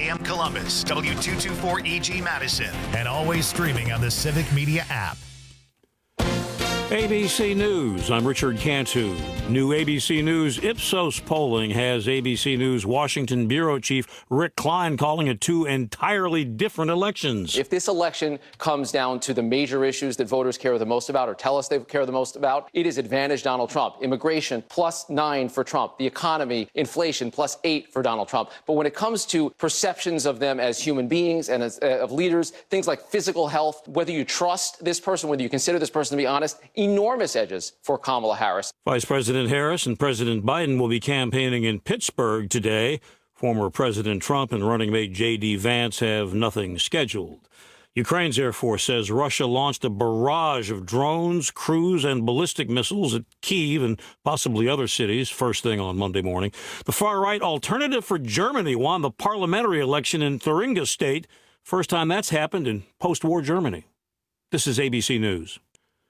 AM Columbus, W224EG Madison, and always streaming on the Civic Media app. ABC News, I'm Richard Cantu. New ABC News Ipsos polling has ABC News Washington Bureau Chief Rick Klein calling it two entirely different elections. If this election comes down to the major issues that voters care the most about or tell us they care the most about, it is advantage Donald Trump. Immigration, +9 for Trump. The economy, inflation, +8 for Donald Trump. But when it comes to perceptions of them as human beings and as of leaders, things like physical health, whether you trust this person, whether you consider this person to be honest, enormous edges for Kamala Harris. Vice President Harris and President Biden will be campaigning in Pittsburgh today. Former President Trump and running mate J.D. Vance have nothing scheduled. Ukraine's Air Force says Russia launched a barrage of drones, cruise, and ballistic missiles at Kyiv and possibly other cities first thing on Monday morning. The far-right Alternative for Germany won the parliamentary election in Thuringia State. First time that's happened in post-war Germany. This is ABC News.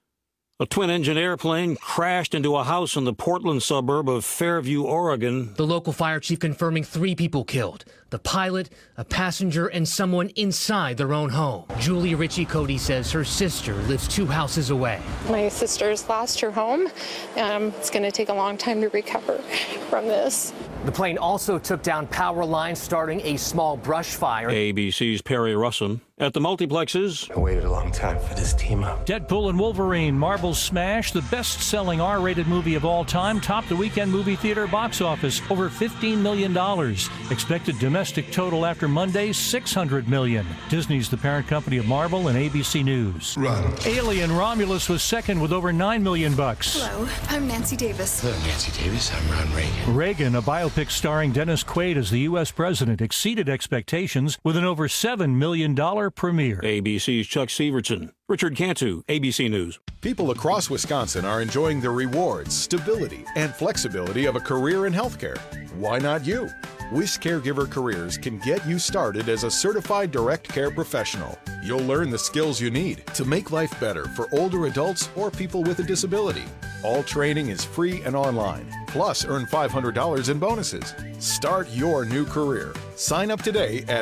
A twin-engine airplane crashed into a house in the Portland suburb of Fairview, Oregon. The local fire chief confirming 3 people killed. The pilot, a passenger, and someone inside their own home. Julie Ritchie Cody says her sister lives 2 houses away. My sister's lost her home. It's going to take a long time to recover from this. The plane also took down power lines, starting a small brush fire. ABC's Perry Russum. At the multiplexes, I waited a long time for this team up. Deadpool and Wolverine, Marvel Smash, the best-selling R-rated movie of all time, topped the weekend movie theater box office, over $15 million. Expected domestic total after Monday, $600 million. Disney's the parent company of Marvel and ABC News. Run. Alien Romulus was second with over $9 million. Hello, I'm Nancy Davis. Hello, Nancy Davis. I'm Ron Reagan. Reagan, a biopic starring Dennis Quaid as the U.S. president, exceeded expectations with an over $7 million premiere. ABC's Chuck Severson. Richard Cantu, ABC News. People across Wisconsin are enjoying the rewards, stability, and flexibility of a career in healthcare. Why not you? WIS Caregiver Careers can get you started as a certified direct care professional. You'll learn the skills you need to make life better for older adults or people with a disability. All training is free and online. Plus, earn $500 in bonuses. Start your new career. Sign up today at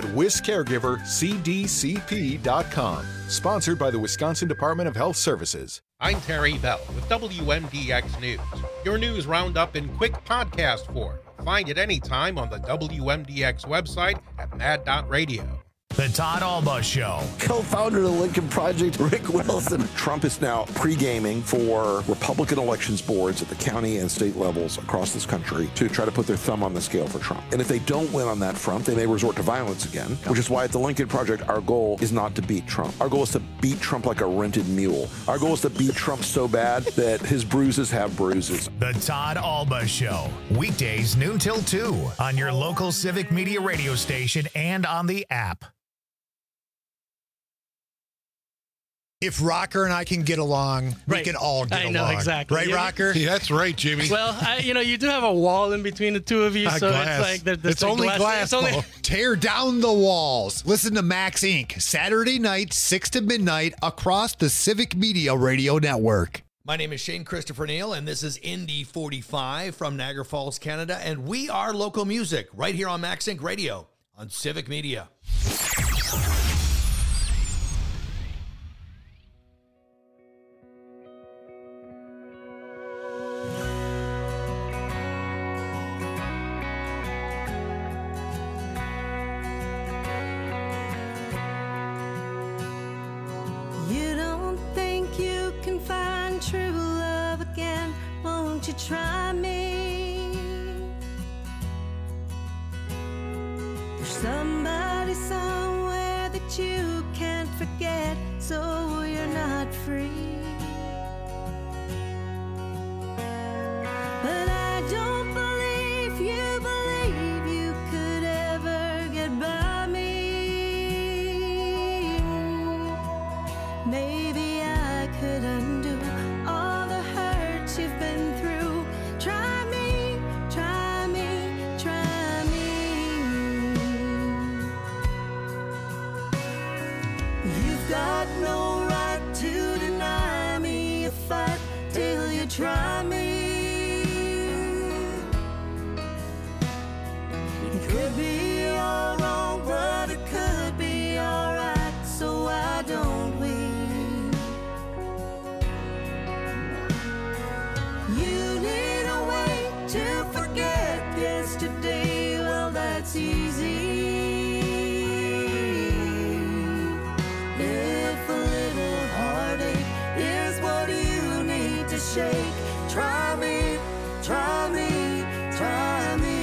wiscaregivercdcp.com. Sponsored by the Wisconsin Department of Health Services. I'm Terry Bell with WMDX News. Your news roundup in quick podcast form. Find it anytime on the WMDX website at mad.radio. The Todd Alba Show. Co-founder of the Lincoln Project, Rick Wilson. Trump is now pre-gaming for Republican elections boards at the county and state levels across this country to try to put their thumb on the scale for Trump. And if they don't win on that front, they may resort to violence again, which is why at the Lincoln Project, our goal is not to beat Trump. Our goal is to beat Trump like a rented mule. Our goal is to beat Trump so bad that his bruises have bruises. The Todd Alba Show. Weekdays noon till 2 on your local Civic Media radio station and on the app. If Rocker and I can get along, we can all get along. I know, exactly. Right, Rocker? Yeah, that's right, Jimmy. Well, you do have a wall in between the two of you, so glass. it's like... It's only glass. Tear down the walls. Listen to Max Inc. Saturday night, 6 to midnight, across the Civic Media Radio Network. My name is Shane Christopher Neal, and this is Indy 45 from Niagara Falls, Canada, and we are local music right here on Max Inc. Radio on Civic Media. True love again, won't you try me? There's somebody somewhere that you can't forget, so you're not free. But I don't believe you could ever get by me. Maybe I could undo all the hurts you've been through. Try me, try me, try me. You've got no right to deny it's easy. If a little heartache is what you need to shake, try me, try me, try me.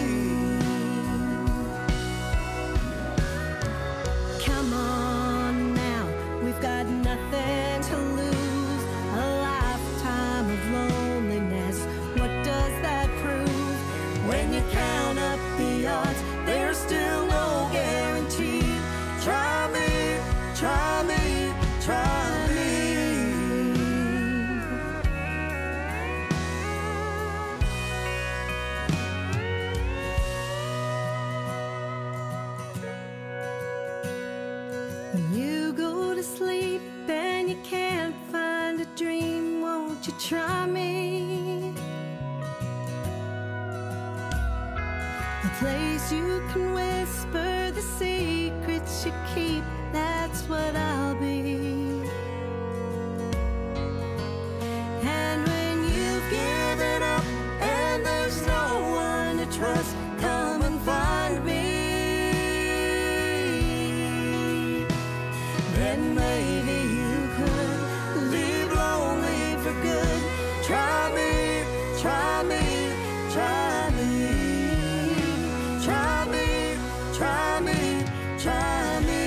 Come on now, we've got nothing to lose. A lifetime of loneliness, what does that prove? When you count up the odds, there's still no guarantee. Try me, try me, try me. When you go to sleep and you can't find a dream, won't you try me? A place you can whisper the secrets you keep, that's what I'll be. And when you've given up and there's no one to trust, come and find me. Then maybe you could leave lonely for good. Try me, try me, try me. Try me, try me, try me.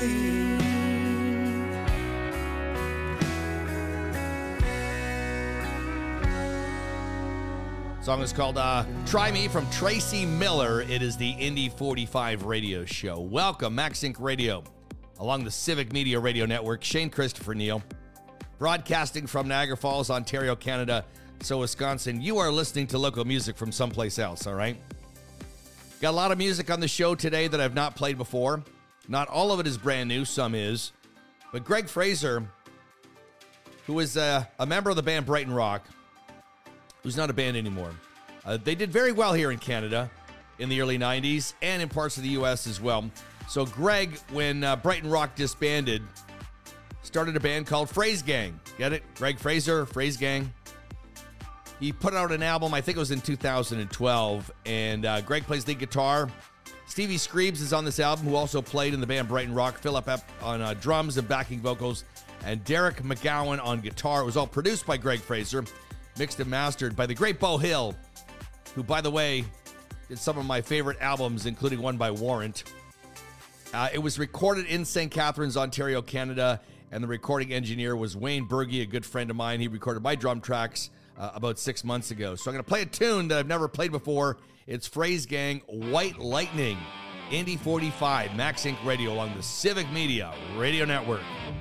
Song is called Try Me from Tracy Miller. It is the Indy 45 radio show. Welcome, MaxSync Radio, along the Civic Media Radio Network. Shane Christopher Neal, broadcasting from Niagara Falls, Ontario, Canada. So, Wisconsin, you are listening to local music from someplace else, all right? Got a lot of music on the show today that I've not played before. Not all of it is brand new, some is. But Greg Fraser, who is a member of the band Brighton Rock, who's not a band anymore. They did very well here in Canada in the early 90s and in parts of the U.S. as well. So Greg, when Brighton Rock disbanded, started a band called Phrase Gang. Get it? Greg Fraser, Phrase Gang. He put out an album, I think it was in 2012, and Greg plays lead guitar. Stevie Screebs is on this album, who also played in the band Brighton Rock. Philip Epp on drums and backing vocals, and Derek McGowan on guitar. It was all produced by Greg Fraser, mixed and mastered by the great Beau Hill, who, by the way, did some of my favorite albums, including one by Warrant. It was recorded in St. Catharines, Ontario, Canada, and the recording engineer was Wayne Berge, a good friend of mine. He recorded my drum tracks about 6 months ago. So I'm going to play a tune that I've never played before. It's Phrase Gang, White Lightning, Indy 45, MaxSync Radio, along the Civic Media Radio Network.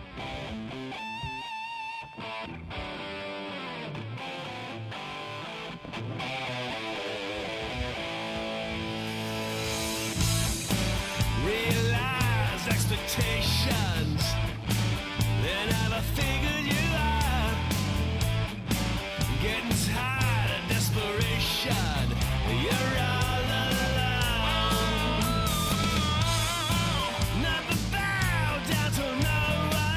Realize expectations, they never figured you out. Getting tired of desperation, you're all alone. Never bow down to no one.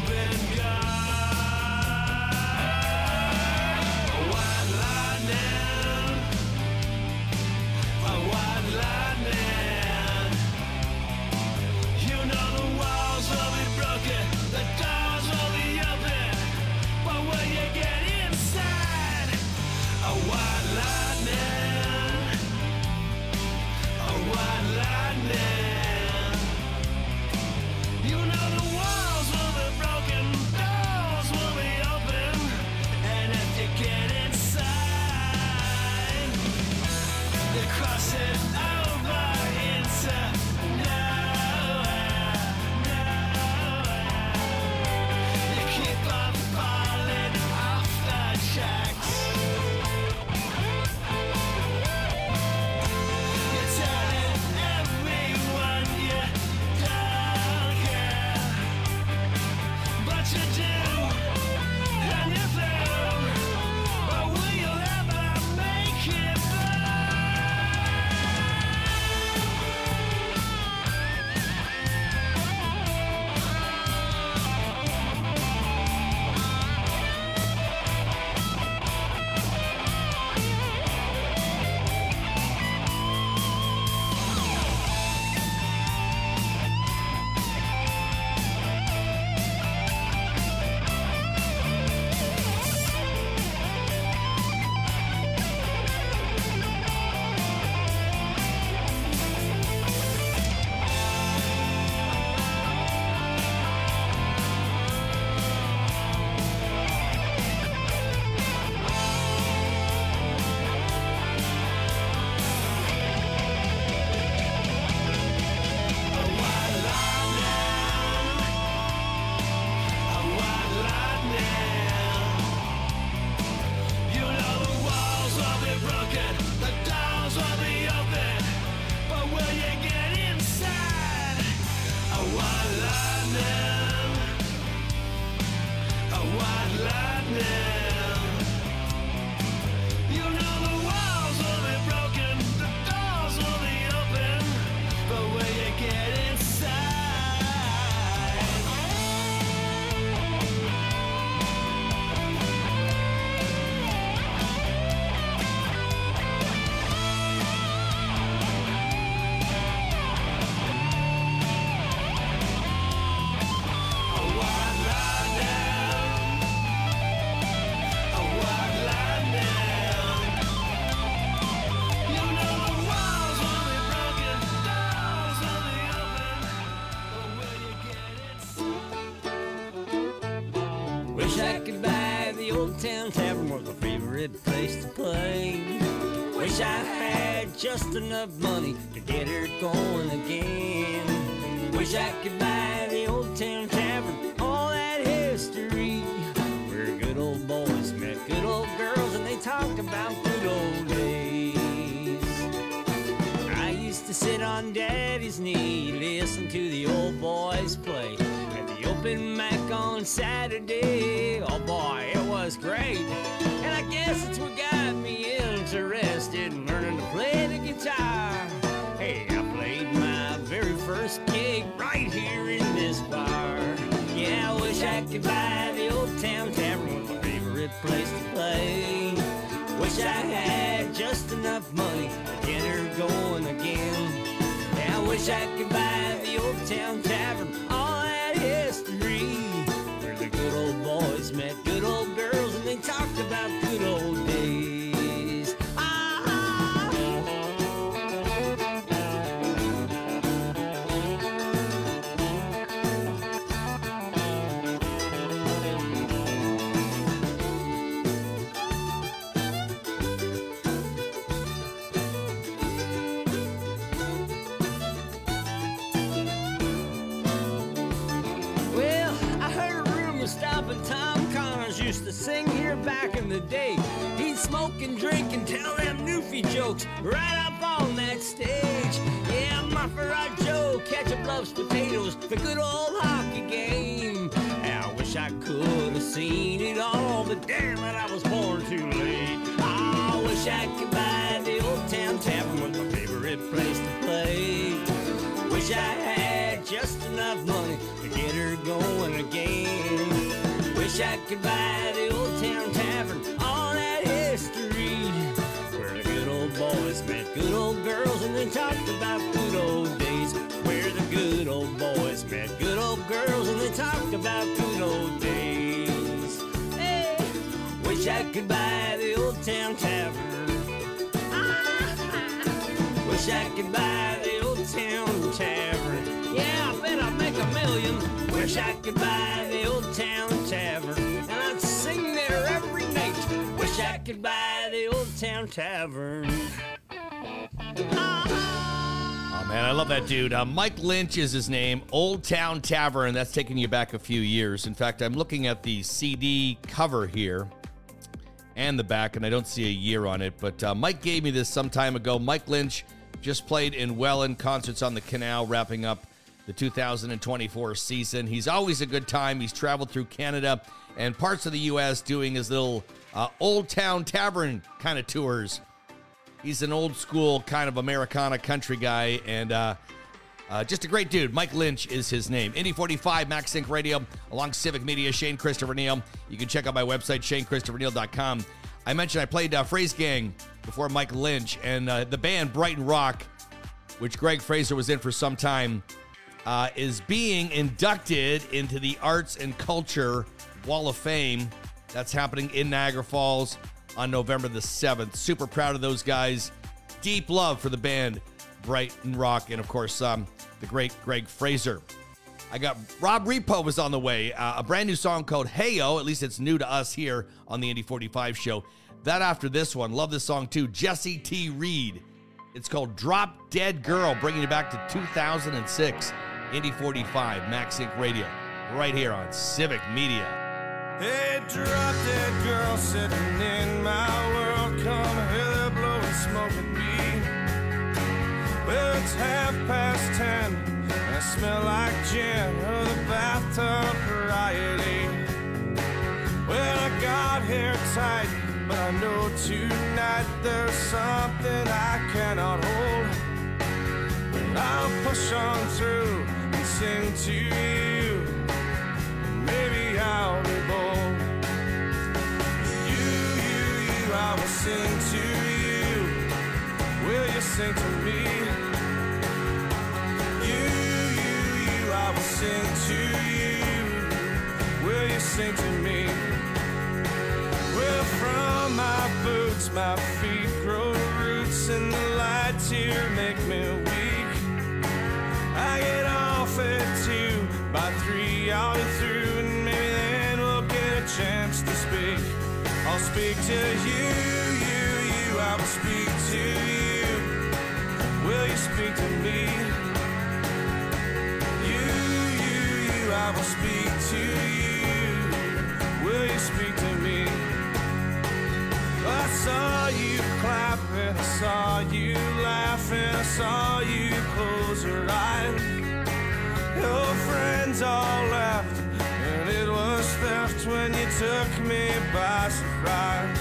been gone. White lightning, white lightning. You know the walls will be broken, the doors will be open, but when you get inside, a white lightning, a white lightning. You know the walls will be broken, doors will be open, and if you get inside, you cross it over into nowhere, nowhere. You keep on falling off the tracks. You're telling everyone you don't care, but you do, and you do. But will you ever make it Wish I could buy the Old Town Tavern, was my favorite place to play. Wish I had just enough money to get her going again. Wish I could buy the Old Town Tavern, all that history, where good old boys met good old girls and they talked about good old days. I used to sit on Daddy's knee, listen to the old boys play at the open mic on Saturday. Oh boy, it was great. And I guess it's what got me interested in learning to play the guitar. Hey, I played my very first gig right here in this bar. Yeah, I wish I could buy the Old Town Tavern, was my favorite place to play. Wish I had just enough money to get her going again. Yeah, I wish I could buy the Old Town Tavern, all that history, where the good old boys met good old girls and they talked about good old days. Well, I heard a rumor stopping Tom Connors used to sing here back in the day. He'd smoke and drink and tell them Newfie jokes right up on that stage. Yeah, my Ferrari Joe, ketchup loves potatoes, the good old hockey game. I wish I could have seen it all, but damn it, I was born too late. I wish I could buy the Old Town Tavern, was my favorite place to play. Wish I had just enough money to get her going again. could buy the Old Town Tavern, all that history, where the good old boys met good old girls and they talked about good old days. Where the good old boys met good old girls and they talked about good old days. Hey, wish I could buy the Old Town Tavern. Wish I could buy the Old Town Tavern. Yeah, I bet I'd make $1 million. Wish I could buy the Old Town Tavern, and I'd sing there every night. Wish I could buy the Old Town Tavern. Oh, man, I love that dude. Mike Lynch is his name. Old Town Tavern. That's taking you back a few years. In fact, I'm looking at the CD cover here and the back, and I don't see a year on it. But Mike gave me this some time ago. Mike Lynch just played in Welland, concerts on the Canal, wrapping up the 2024 season. He's always a good time. He's traveled through Canada and parts of the U.S. doing his little Old Town Tavern kind of tours. He's an old school kind of Americana country guy, and just a great dude. Mike Lynch is his name. Indy 45, Max Sync Radio, along Civic Media, Shane Christopher Neal. You can check out my website, ShaneChristopherNeal.com. I mentioned I played Phrase Gang before Mike Lynch, and the band Brighton Rock, which Greg Fraser was in for some time, is being inducted into the Arts and Culture Wall of Fame. That's happening in Niagara Falls on November the 7th. Super proud of those guys. Deep love for the band Brighton Rock, and of course, the great Greg Fraser. I got Rob Repo was on the way. A brand new song called Heyo. At least it's new to us here on the Indy 45 show. That after this one. Love this song too. Jesse T. Reed. It's called Drop Dead Girl, bringing you back to 2006. Indy 45, Max Sync Radio, right here on Civic Media. Hey, drop dead girl sitting in my world. Come here, blowing smoke at me. Well, it's 10:30. I smell like gin or the bathtub variety. Well, I got hair tight, but I know tonight there's something I cannot hold. But I'll push on through and sing to you. Maybe I'll be bold. You, I will sing to you. Will you sing to me? I will sing to you. Will you sing to me? Well, from my boots, my feet grow roots, and the lights here make me weak. I get off at 2, by 3 I'll be through, and maybe then we'll get a chance to speak. I'll speak to you, I will speak to you. Will you speak to me? I will speak to you. Will you speak to me? I saw you clapping, I saw you laughing, I saw you close your eyes. Your friends all left, and it was theft when you took me by surprise.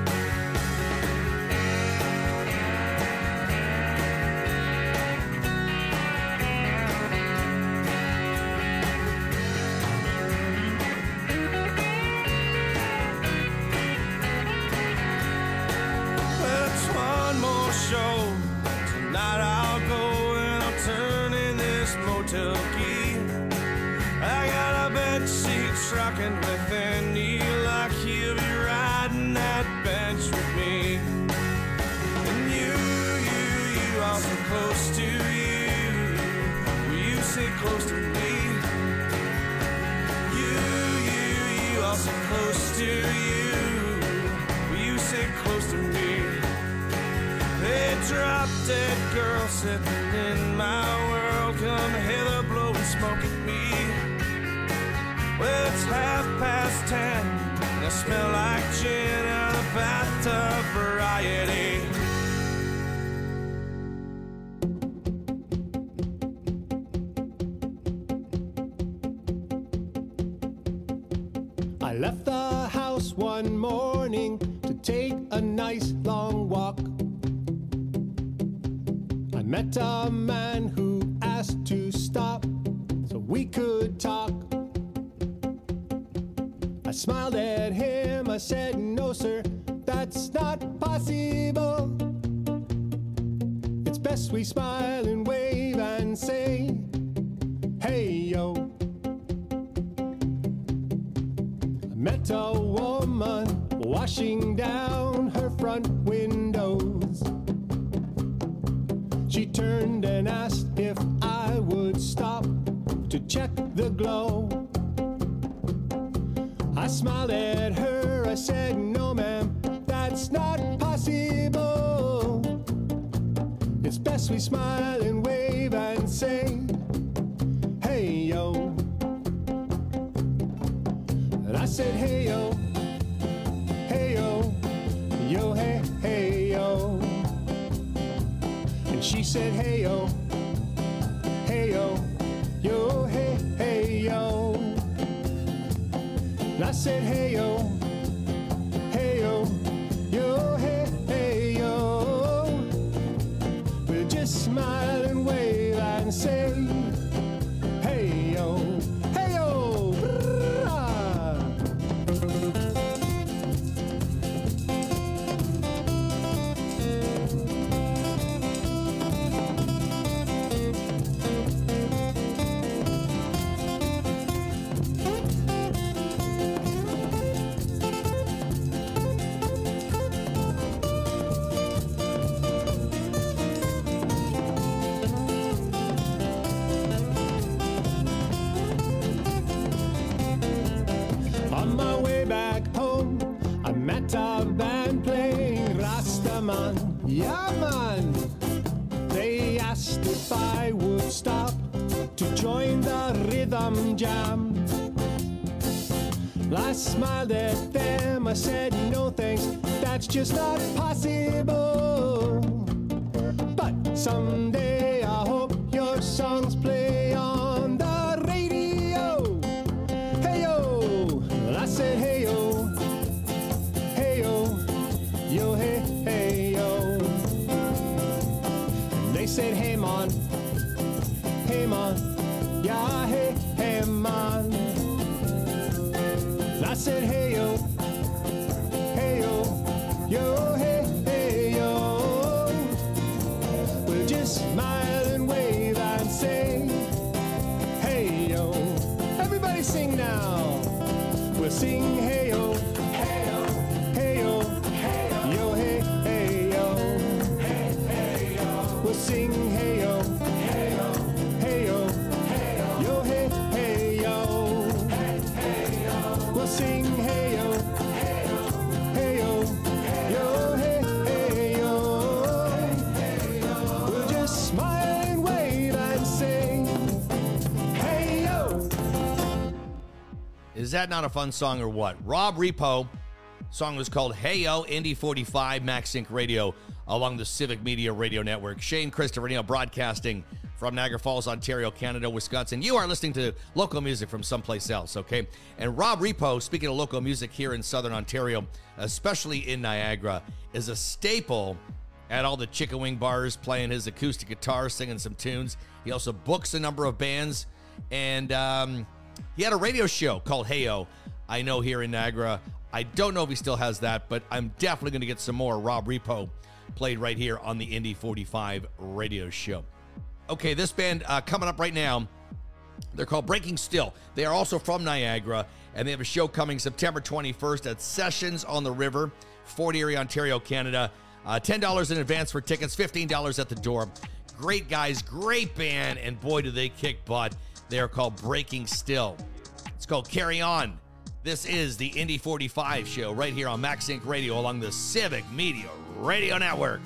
Show. Tonight I'll go and I'll turn in this motel key. I got a bed sheet trucking with any luck. He'll be riding that bench with me. And you are so close to you. Will you sit close to me? You are so close to you. Will you sit close to me? Hey, drop dead girl sitting in my world. Come hither, blowing smoke at me. Well, it's 10:30, and I smell like gin out of the bathtub variety. I left the house one morning to take a nice long walk. I met a man who asked to stop so we could talk. I smiled at him. I said, no, sir, that's not possible. It's best we smile and wave and say, hey, yo. I met a woman washing down her front windows. She turned and asked if I would stop to check the glow. I smiled at her, I said, no ma'am, that's not possible. It's best we smile and wave and say, hey yo. And I said, hey yo, yo, hey, hey yo. And she said, hey yo, yo, hey, hey yo. And I said, hey yo, yo, hey, hey yo. We'll just smile and wave and say, hey yo, hey yo. On my way back home, I met a band playing Rastaman. Yeah, man. They asked if I would stop to join the rhythm jam. I smiled at them, I said, no thanks, that's just not possible. But someday I hope your songs play on the radio. Hey yo, I said, hey yo, yo, hey, hey yo. They said, hey man, yeah, hey, hey man. I said, hey yo, yo, hey, hey yo. We'll just smile and wave and say, hey yo. Everybody sing now. We'll sing, hey yo, hey yo, hey yo, yo, hey, hey yo, hey, hey yo. We'll sing, hey yo, hey yo, hey yo, yo, hey, hey yo, hey, hey yo. We'll sing, hey yo, hey yo, yo, hey, hey yo. We'll just smile and wave and say, hey yo. Is that not a fun song or what? Rob Repo. Song was called Hey Yo, Indy 45, Max Sync Radio, along the Civic Media Radio Network. Shane Christopher Neal broadcasting from Niagara Falls, Ontario, Canada, Wisconsin. You are listening to local music from someplace else, okay? And Rob Repo, speaking of local music here in Southern Ontario, especially in Niagara, is a staple at all the chicken wing bars, playing his acoustic guitar, singing some tunes. He also books a number of bands, and he had a radio show called Hey Yo, I know, here in Niagara. I don't know if he still has that, but I'm definitely going to get some more Rob Repo played right here on the Indy 45 radio show. Okay, this band coming up right now, they're called Breaking Still. They are also from Niagara, and they have a show coming September 21st at Sessions on the River, Fort Erie, Ontario, Canada. $10 in advance for tickets, $15 at the door. Great guys, great band, and boy, do they kick butt. They are called Breaking Still. It's called Carry On. This is the Indy 45 show right here on Max Sync Radio along the Civic Media Radio Network.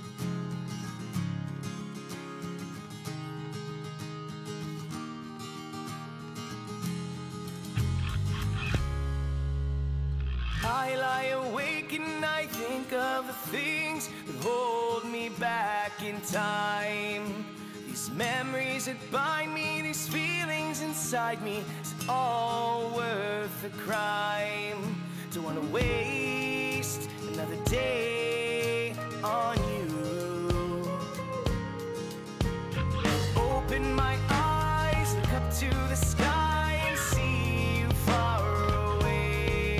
I lie awake and I think of the things that hold me back in time. These memories that bind me, these feelings inside me, is it all worth the crime? Don't want to waste another day on you. Open my eyes, look up to the sky and see you far away.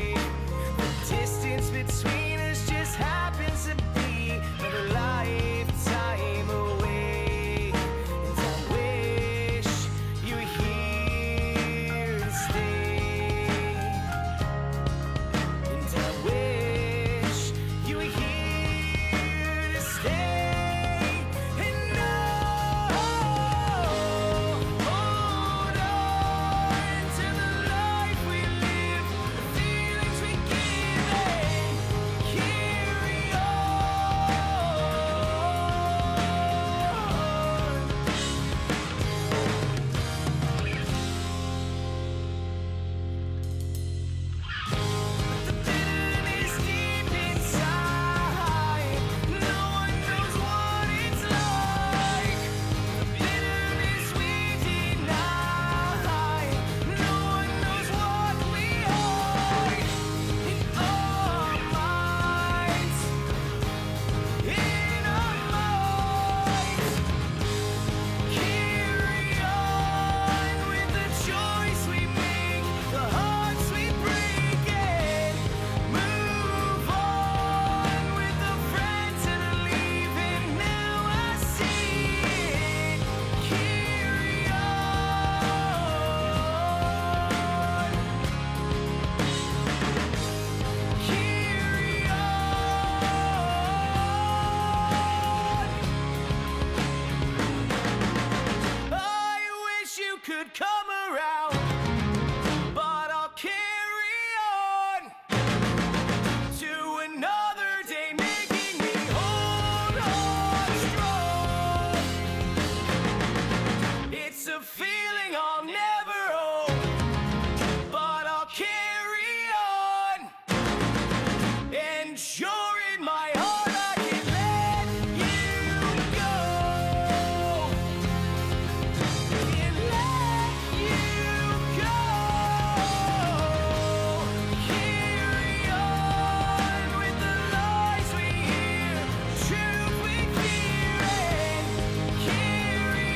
could come around, but I'll carry on to another day, making me hold on strong. It's a feeling I'll never own, but I'll carry on. And sure in my heart I can let you go. Can let you go. Carry on with the lies we hear, truth we fear, and carry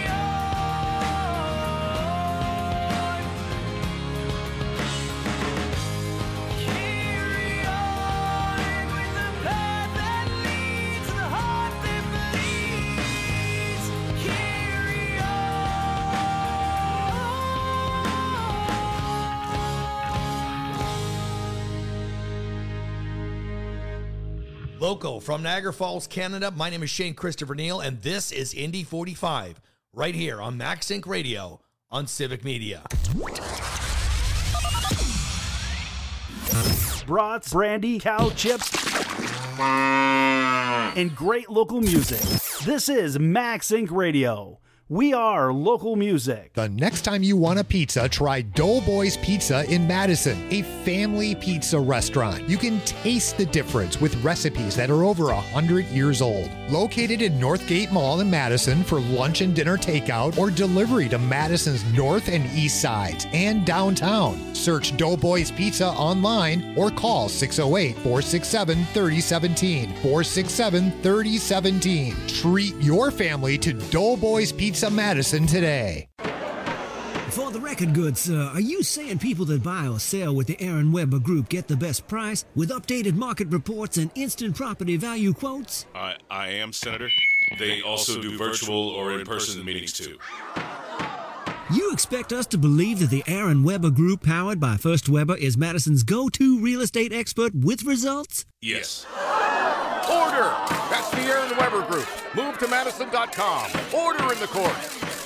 on. Carry on with the path that leads, the heart that bleeds. Carry Local from Niagara Falls, Canada. My name is Shane Christopher Neal, and this is Indy 45, right here on Max Inc. Radio on Civic Media. Brats, brandy, cow chips, and great local music. This is Max Inc. Radio. We are local music. The next time you want a pizza, try Doughboys Pizza in Madison, a family pizza restaurant. You can taste the difference with recipes that are over 100 years old. Located in Northgate Mall in Madison for lunch and dinner takeout or delivery to Madison's north and east sides and downtown. Search Doughboys Pizza online or call 608-467-3017. 467-3017. Treat your family to Doughboys Pizza Madison today. For the record goods, are you saying people that buy or sell with the Aaron Weber Group get the best price with updated market reports and instant property value quotes? I am, Senator. They also do virtual or in-person meetings, too. You expect us to believe that the Aaron Weber Group, powered by First Weber, is Madison's go-to real estate expert with results? Yes. Order! That's the Aaron Weber Group. Move to Madison.com. Order in the court.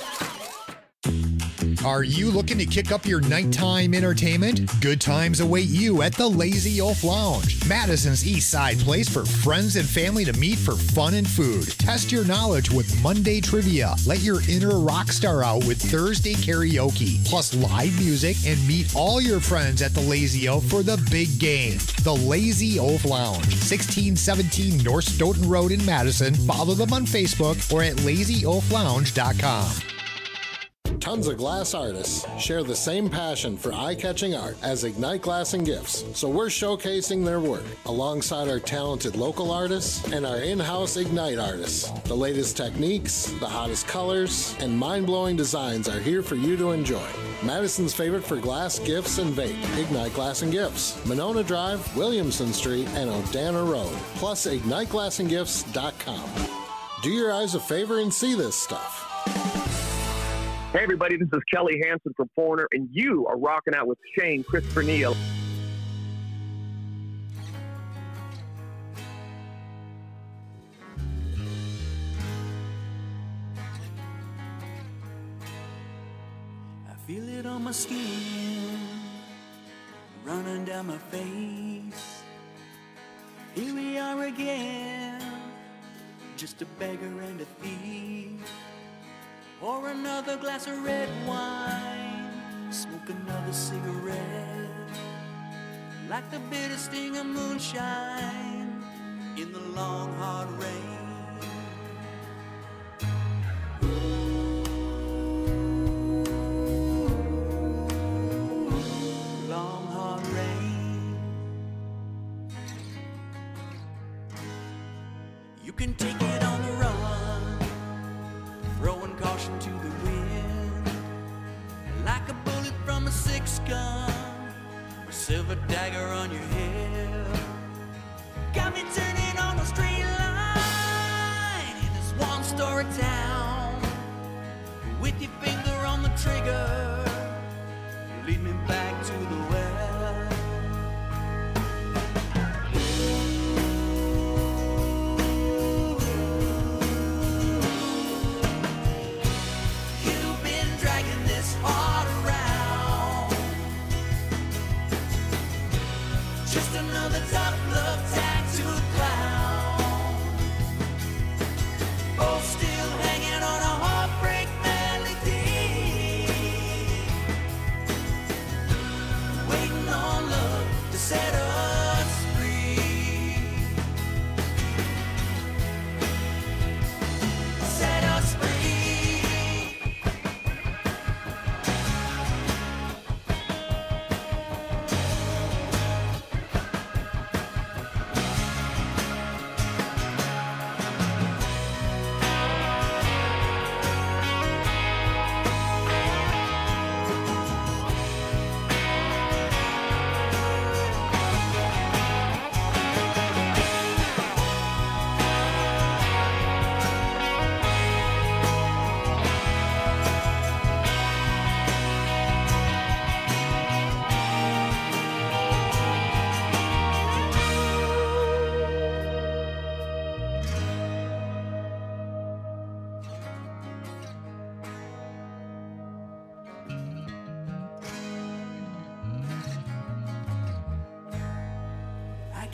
Are you looking to kick up your nighttime entertainment? Good times await you at the Lazy Oaf Lounge, Madison's East Side place for friends and family to meet for fun and food. Test your knowledge with Monday trivia. Let your inner rock star out with Thursday karaoke, plus live music, and meet all your friends at the Lazy Oaf for the big game. The Lazy Oaf Lounge, 1617 North Stoughton Road in Madison. Follow them on Facebook or at lazyoaflounge.com. Tons of glass artists share the same passion for eye-catching art as Ignite Glass and Gifts, so we're showcasing their work alongside our talented local artists and our in-house Ignite artists. The latest techniques, the hottest colors, and mind-blowing designs are here for you to enjoy. Madison's favorite for glass, gifts, and vape, Ignite Glass and Gifts, Monona Drive, Williamson Street, and O'Dana Road, plus IgniteGlassandGifts.com. Do your eyes a favor and see this stuff. Hey everybody, this is Kelly Hansen from Foreigner, and you are rocking out with Shane Christopher Neal. I feel it on my skin, running down my face. Here we are again, just a beggar and a thief. Pour another glass of red wine, smoke another cigarette, like the bitter sting of moonshine in the long hard rain. Long hard rain. You can take it on the run, throwing caution to the wind, like a bullet from a six gun, or silver dagger on your head. Got me turning on a straight line in this one-story town, with your finger on the trigger, lead me back to the well. You've been dragging this hard.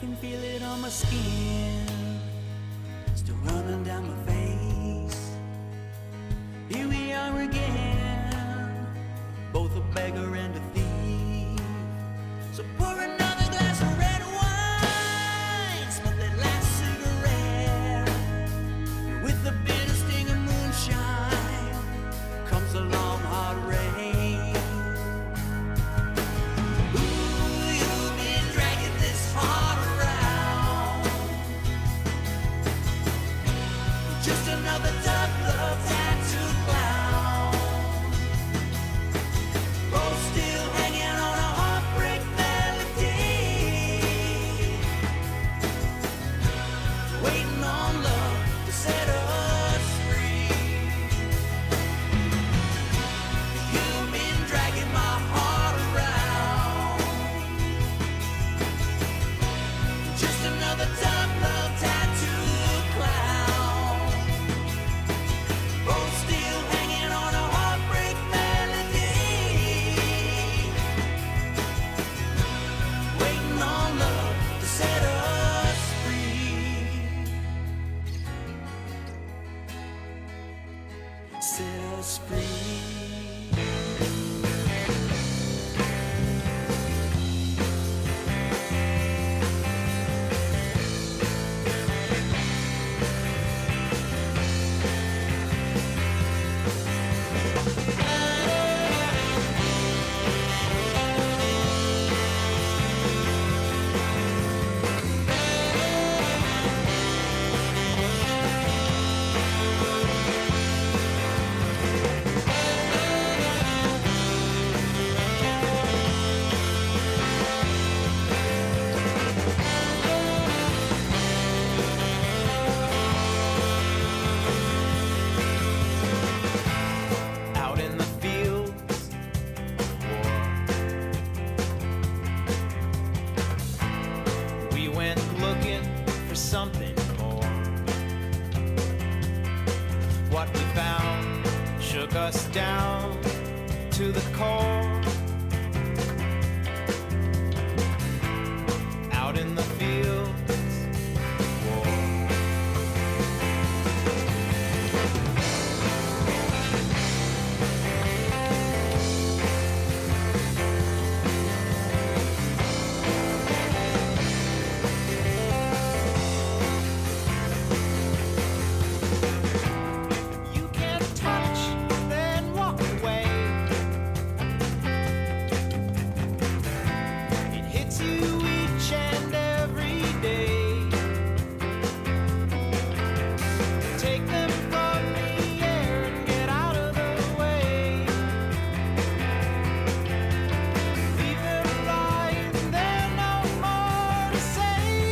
can feel it on my skin, still running down my face. Here we are again, both a beggar and a thief. So pour another glass of red wine, smoke that last cigarette. With the bitter sting of moonshine comes a long hard rain. Ooh, you've been dragging this heart around. Just another tough love tattooed clown. Both still hanging on a heartbreak melody, waiting on love to set us free. You've been dragging my heart around. Just another tough love tattooed clown. Both still hanging on a heartbreak melody, waiting on love to set us free. Set us free. Out in the fields of war, we went looking for something more. What we found shook us down to the core. Out in the fields of war. You can't touch, then walk away. It hits you each and every day. Take them from the air and get out of the way. Leave them lying there, no more to say.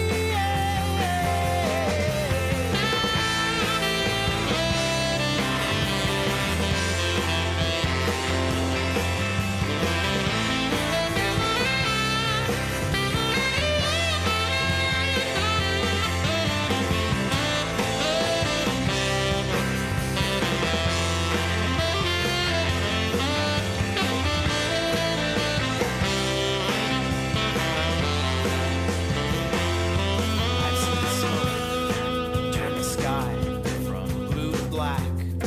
I've seen smoke turn the sky from blue to black.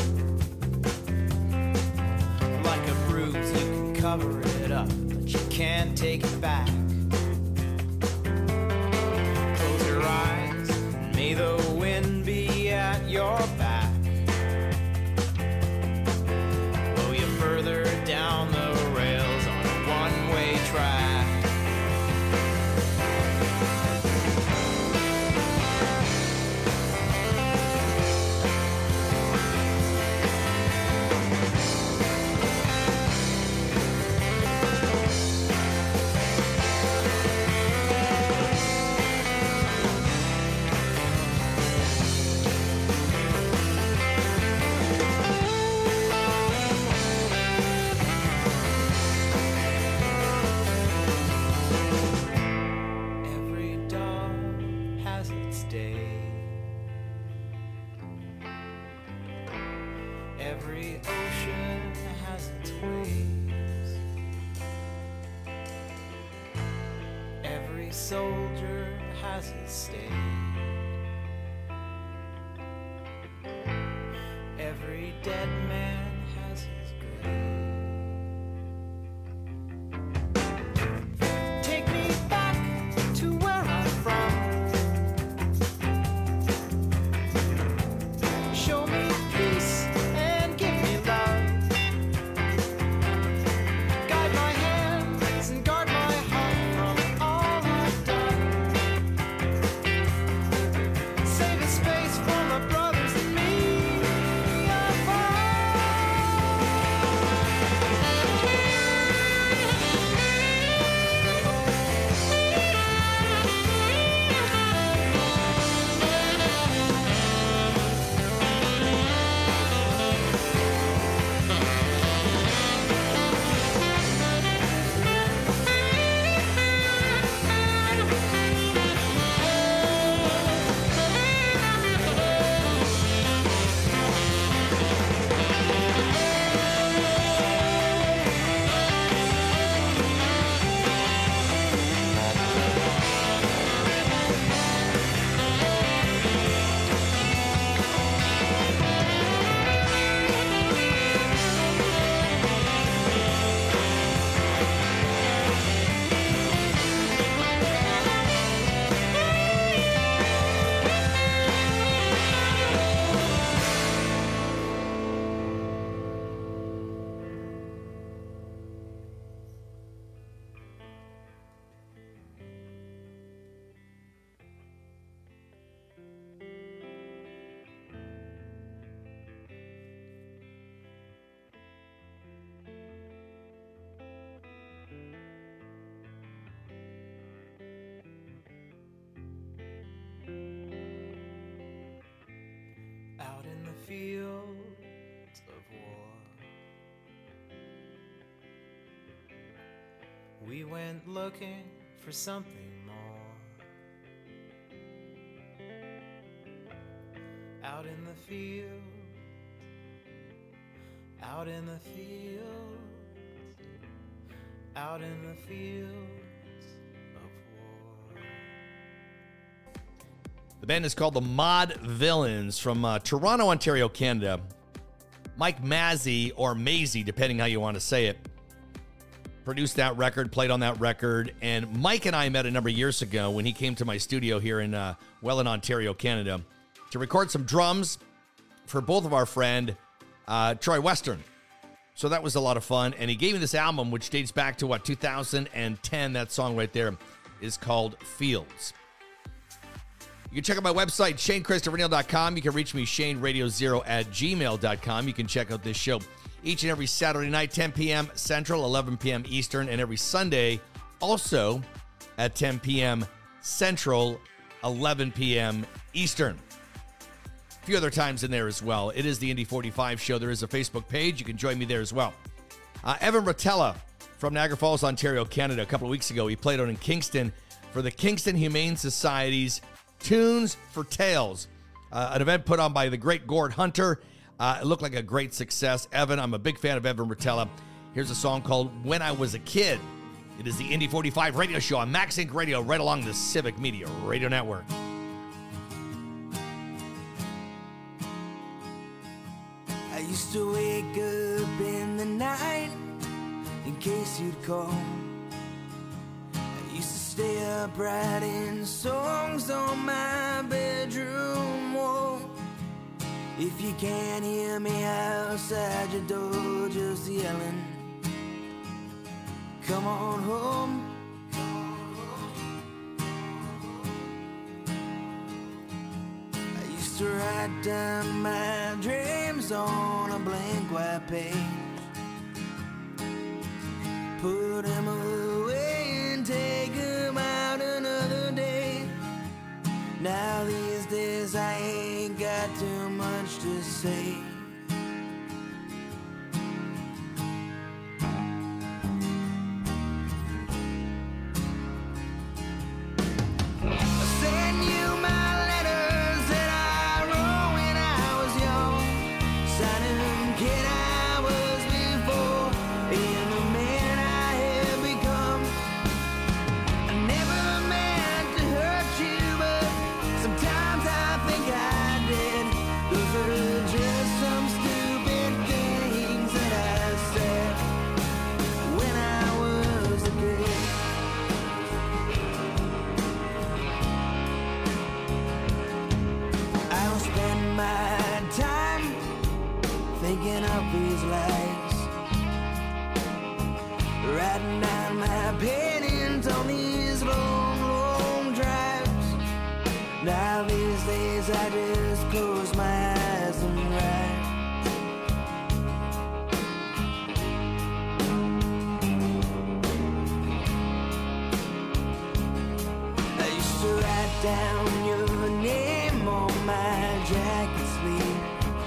Like a bruise, you can cover it up, but you can't take it back. Close your eyes, and may the wind be at your back. Blow you further down the rails on a one-way track. soldier has his stake. Every dead man has his grave. Take me back to where I'm from. Show me peace and give me love. Guide my hands and guard my heart from all I've done. Save a space for my brothers and me. Out in the fields of war, we went looking for something more. Out in the field, out in the field, out in the fields of war. The band is called the Mod Villains from Toronto, Ontario, Canada. Mike Mazzy, or Maisie, depending how you want to say it, produced that record, played on that record. And Mike and I met a number of years ago when he came to my studio here in Welland, Ontario, Canada, to record some drums for both of our friend, Troy Western. So that was a lot of fun. And he gave me this album, which dates back to, 2010. That song right there is called Fields. You can check out my website, ShaneChristopherNeal.com. You can reach me, ShaneRadio0@gmail.com. You can check out this show each and every Saturday night, 10 p.m. Central, 11 p.m. Eastern, and every Sunday also at 10 p.m. Central, 11 p.m. Eastern. A few other times in there as well. It is the Indy 45 show. There is a Facebook page. You can join me there as well. Evan Rotella from Niagara Falls, Ontario, Canada. A couple of weeks ago, he played out in Kingston for the Kingston Humane Society's Tunes for Tales, an event put on by the great Gord Hunter. It looked like a great success. Evan, I'm a big fan of Evan Rotella. Here's a song called When I Was a Kid. It is the Indy 45 radio show on Max Inc. Radio, right along the Civic Media Radio Network. I used to wake up in the night in case you'd call. I used to stay up writing songs on my bedroom wall. If you can't hear me outside your door just yelling, come on home. I used to write down my dreams on a blank white page, put them away and take them out another day. Now these days I ain't got too much to say. Send you my letters that I wrote when I was young, signing them kid I was before, being the man I have become. I never met writing down my opinions on these long, long drives. Now these days I just close my eyes and write. I used to write down your name on my jacket sleeve,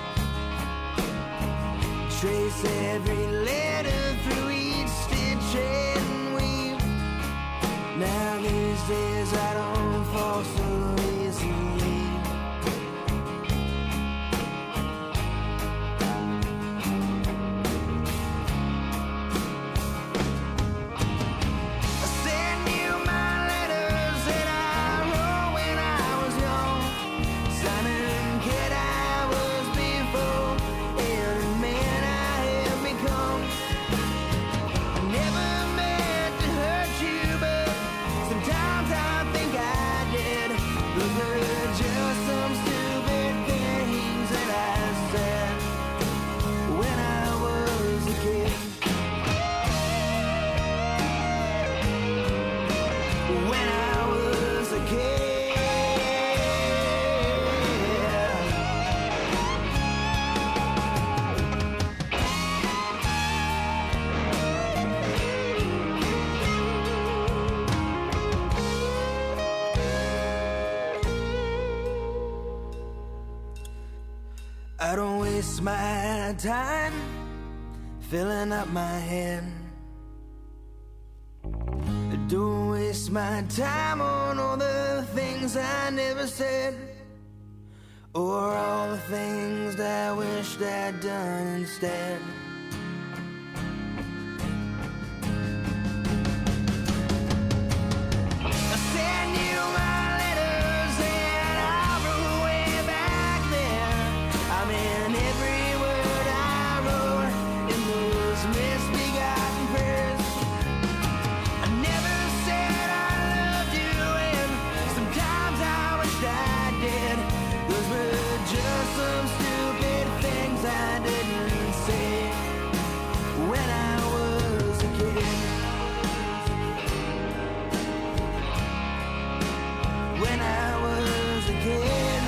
trace every letter through each stitch and weave. Now these days I don't fall so easily. I send you my letters that I wrote when I was young, signing kid I was before every man I have become. I never meant to hurt you, but sometimes I think I did. Those were just some stupid things that I said when I was a kid. When I was a kid. I don't waste my time filling up my head. I don't waste my time on all the things I never said, or all the things that I wished I'd done instead. I send you my letters and I wrote way back there. I mean every word I wrote in those misbegotten prayers. I never said I loved you, and sometimes I wished I did. Those were just some stupid things I didn't say when I was a kid. When I was a kid.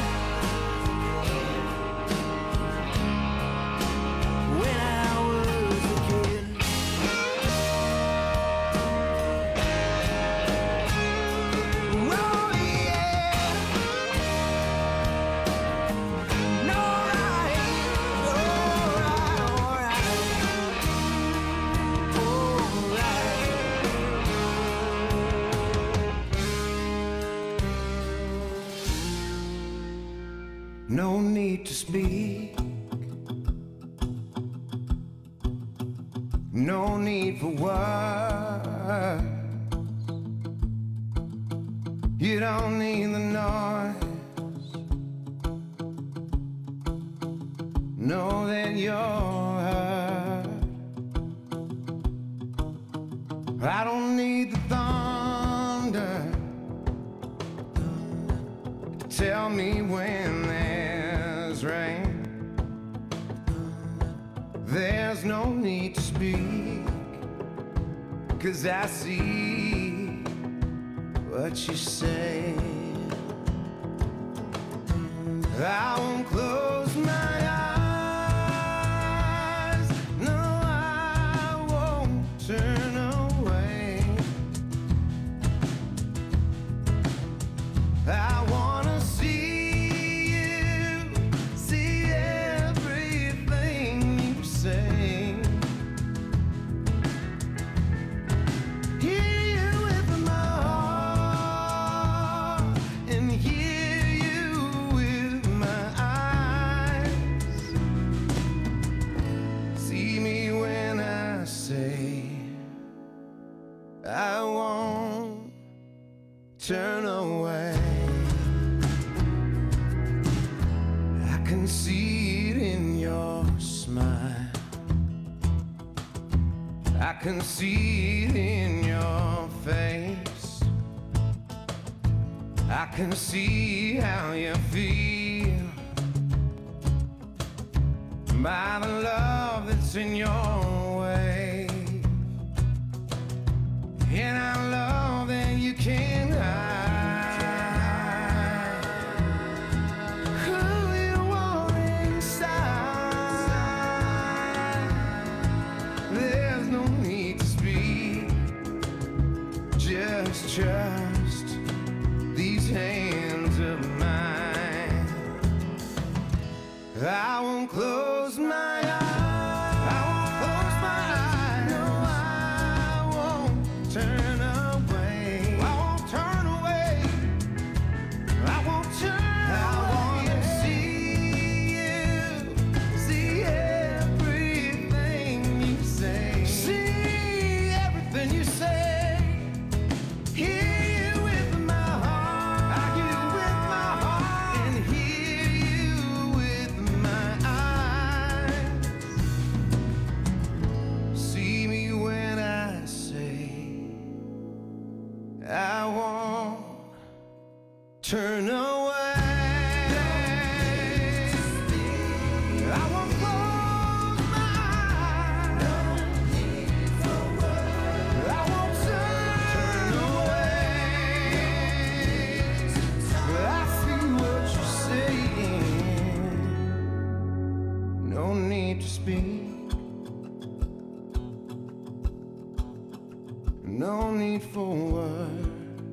When I was a kid. Oh yeah. No right. Alright. No need to speak. No need for words. You don't need the noise. Know that you're hurt. I don't need the thunder to tell me when there's rain. There's no need to speak, 'cause I see what you say. I won't close my eyes. No, I won't turn away. I wanna see you, see everything you say. Hear you with my heart and hear you with my eyes. See me when I say I won't turn away. I can see it in your smile. I can see it in your face. I can see how you feel by the love that's in your way. trust these hands of mine. I won't close my eyes. I won't close my eyes. No, I won't turn away. I won't turn away. I won't turn away. I wanna see you, see everything you say, see everything you say. Hear you with my heart. I hear you with my heart, and hear you with my eyes. See me when I say I won't turn away. I won't close my eyes. I won't turn away. I see what you're saying. No need to speak. No need for words.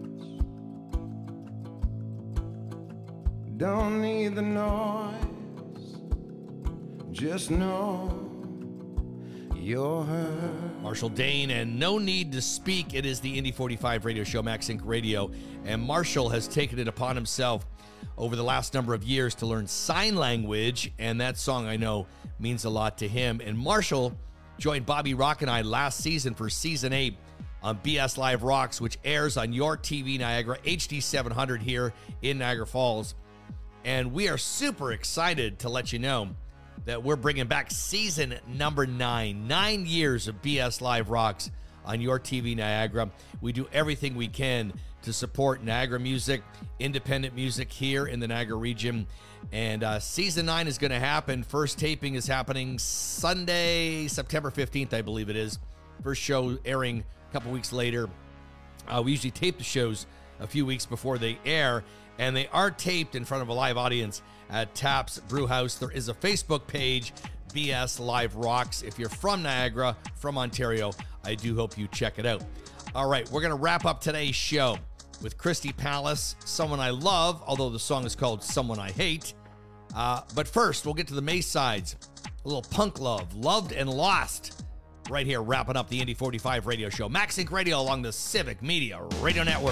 Don't need the noise. Just know you're heard. Marshall Dane and No Need to Speak. It is the Indy 45 radio show, Max Inc. Radio. And Marshall has taken it upon himself over the last number of years to learn sign language. And that song, I know, means a lot to him. And Marshall joined Bobby Rock and I last season for Season 8 on BS Live Rocks, which airs on your TV Niagara, HD 700 here in Niagara Falls. And we are super excited to let you know that we're bringing back season number 9. 9 years of BS Live Rocks on your TV Niagara. We do everything we can to support Niagara music, independent music here in the Niagara region. And season 9 is going to happen. First taping is happening Sunday, September 15th, I believe it is. First show airing a couple weeks later. We usually tape the shows a few weeks before they air, and they are taped in front of a live audience at Taps Brewhouse. There is a Facebook page, BS Live Rocks. If you're from Niagara, from Ontario, I do hope you check it out. All right, we're going to wrap up today's show with Christy Palace, Someone I Love, although the song is called Someone I Hate. But first, we'll get to the Maysides. A little punk love, Loved and Lost, right here, wrapping up the Indy 45 radio show. Max Inc. Radio along the Civic Media Radio Network.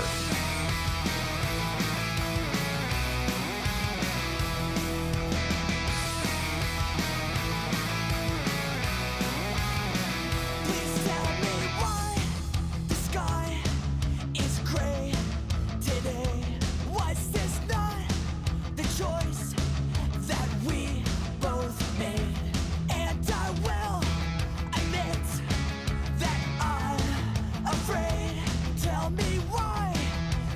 Tell me why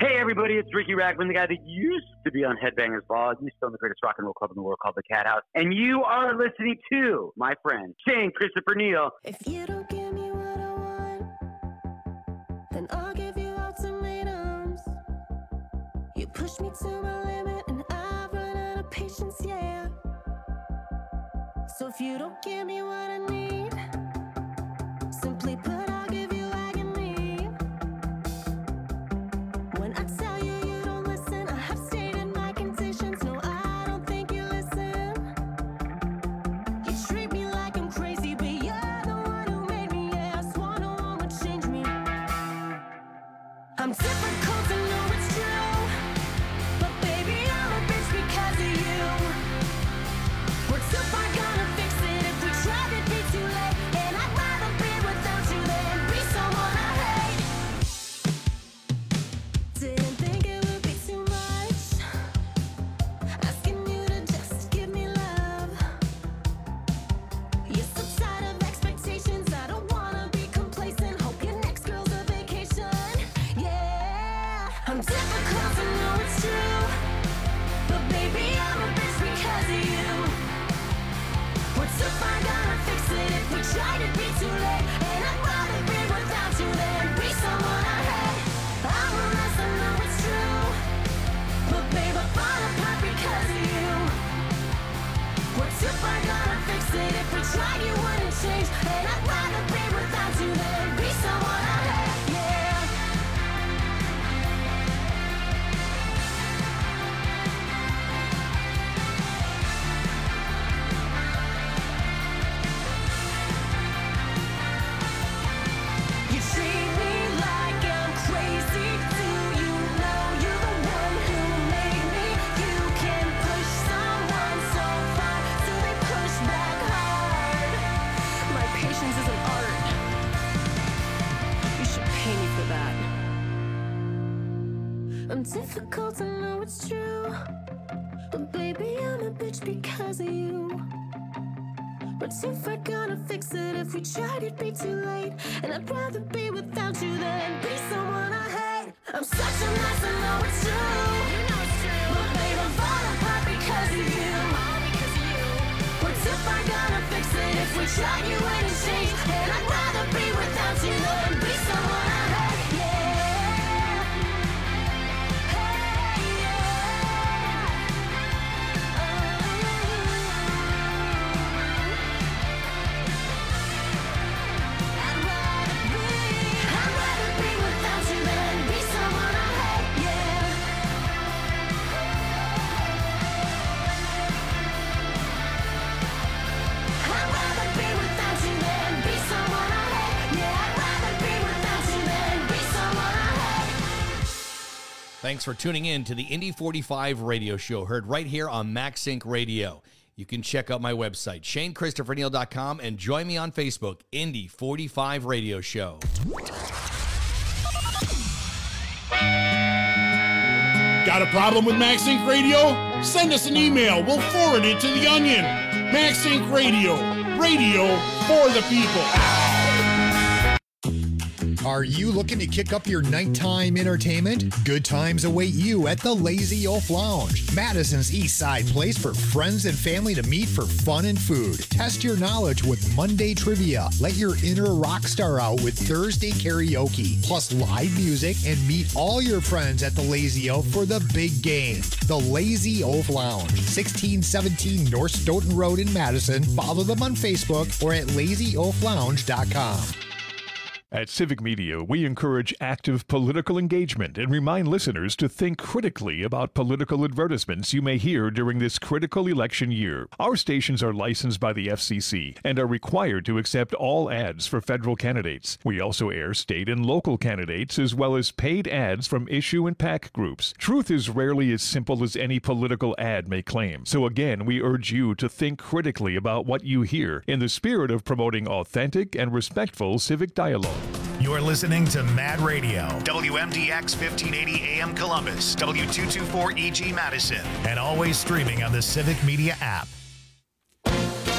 Hey, everybody, it's Ricky Rackman, the guy that used to be on Headbangers Ball. He's still in the greatest rock and roll club in the world called the Cat House. And you are listening to my friend, Shane Christopher Neal. If you don't give me what I want, then I'll give you ultimatums. You push me to my limit, and I've run out of patience, yeah. So if you don't give me what I need, simply put, I'll give you agony. When I tell you you don't listen, I have stated my conditions. No, I don't think you listen. You treat me like I'm crazy, but you're the one who made me. Yeah, I swore no one would change me. I'm difficult to know it's true, but baby, I'm a bitch because of you. We're too far gonna fix it if we tried, it'd be too late. And I'd rather be without you than be someone I hate. Didn't think it would be too much, asking you to just give me love. You're so tired of expectations, I don't wanna be complacent. Hope your next girl's a vacation. Yeah, I'm difficult to know it's true, but baby, I'm a bitch because of you. We're too far gonna fix it if we tried, it'd be too late. And I'd rather be without you than be someone I hate. I'm a mess, I know it's true, but babe, I fall apart because of you. We're too far gonna fix it if we tried, you wouldn't change. And I'd rather be without you than be someone I hate. Yeah. You treat me like I'm crazy. Do you know you're the one who made me? You can push someone so far till they push back hard. My patience is an art. You should pay me for that. I'm difficult to know it's true, but baby, I'm a bitch because of you. We're too far gonna fix it if we tried, it'd be too late. And I'd rather be without you than be someone I hate. I'm such a mess, I know it's true. You know it's true. But babe, I'm falling apart because of you. All because of you. We're too far gonna fix it if we tried, you wouldn't change. And I'd rather be without you than be someone I hate. Yeah. Hey, yeah. I'd rather be without you than be someone I hate, yeah. I'd rather be without you than be someone I hate, yeah. I'd rather be without you than be someone I hate. Thanks for tuning in to the Indy 45 radio show, heard right here on MaxSync Radio. You can check out my website, ShaneChristopherNeal.com, and join me on Facebook, Indy 45 Radio Show. Got a problem with MaxSync Radio? Send us an email. We'll forward it to The Onion. MaxSync Radio. Radio for the people. Are you looking to kick up your nighttime entertainment? Good times await you at the Lazy Oaf Lounge, Madison's East Side place for friends and family to meet for fun and food. Test your knowledge with Monday trivia. Let your inner rock star out with Thursday karaoke, plus live music, and meet all your friends at the Lazy Oaf for the big game. The Lazy Oaf Lounge, 1617 North Stoughton Road in Madison. Follow them on Facebook or at lazyoaflounge.com. At Civic Media, we encourage active political engagement and remind listeners to think critically about political advertisements you may hear during this critical election year. Our stations are licensed by the FCC and are required to accept all ads for federal candidates. We also air state and local candidates as well as paid ads from issue and PAC groups. Truth is rarely as simple as any political ad may claim. So again, we urge you to think critically about what you hear in the spirit of promoting authentic and respectful civic dialogue. You're listening to Mad Radio, WMDX 1580 AM Columbus, W224 EG Madison, and always streaming on the Civic Media app.